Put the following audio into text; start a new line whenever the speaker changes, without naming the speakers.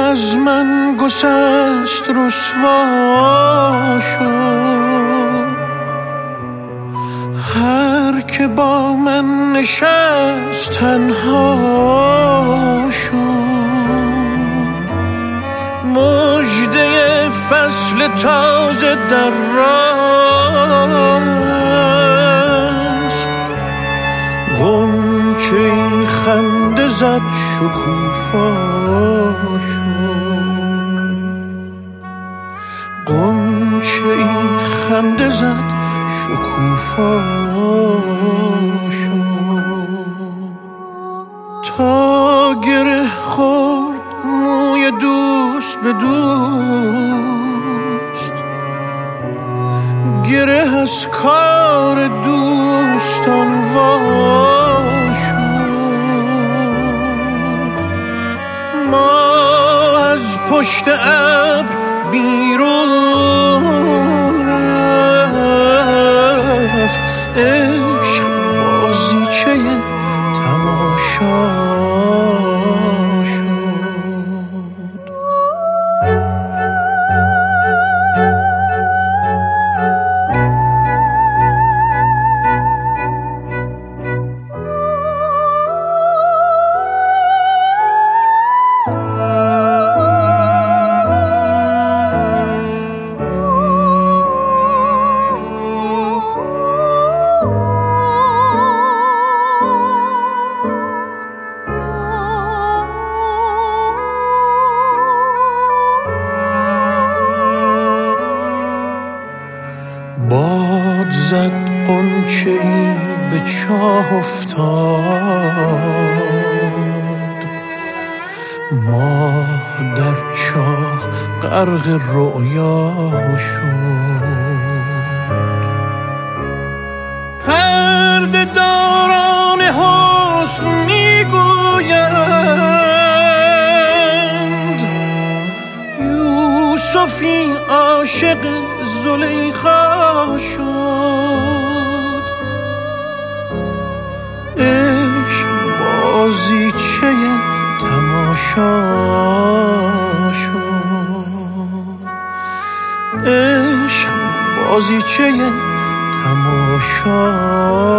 از من گسست رسوا شد، هر که با من نشست تنها شد. مژده فصل تازه در راست، غنچه‌ای خنده زد شکوفا شد، غنچه‌ای خنده زد شکوفا شد. تا گره خورد موی دوست به دوست، گره از کار دوستان وا شد. ما از پشت ابر بیرون رفت، عشق بازیچه تماشا باد زد غنچه‌ای به چاه افتاد، ماه در چاه غرق رؤیا شد. پرده داران حسن میگویند یوسفی عاشق زلیخا شد. عشق بازیچه تماشا شد، عشق بازیچه تماشا